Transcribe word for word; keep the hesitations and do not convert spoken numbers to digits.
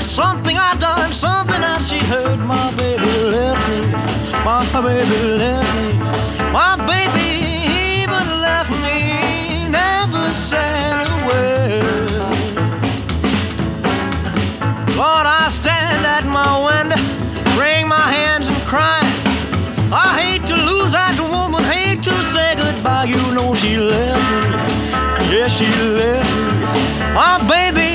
something I done, something that she heard. My baby left me, my baby left me, my baby even left me, never said a word. Lord, I stand at my window, wring my hands and cry. I hate to lose that woman, hate to say goodbye. You know she left me, yes, she left me, my baby